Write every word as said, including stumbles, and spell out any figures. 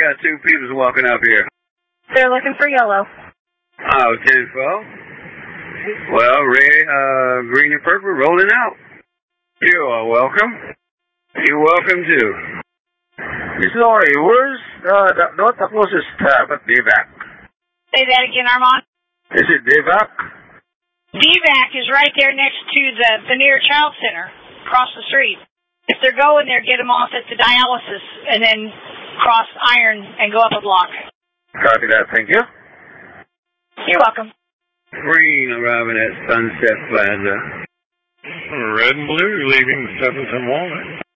got two people walking up here. They're looking for yellow. Oh, ten four. Well, red, uh, green and purple rolling out. You are welcome. You're welcome too. Sorry, where's uh, the, what's the closest stop at Divac? Say that again, Armand. Is it Divac? Divac is right there next to the Veneer Child Center, across the street. If they're going there, get them off at the dialysis and then cross Iron and go up a block. Copy that, thank you. You're welcome. Green arriving at Sunset Plaza. Red and blue leaving seventh and Walnut.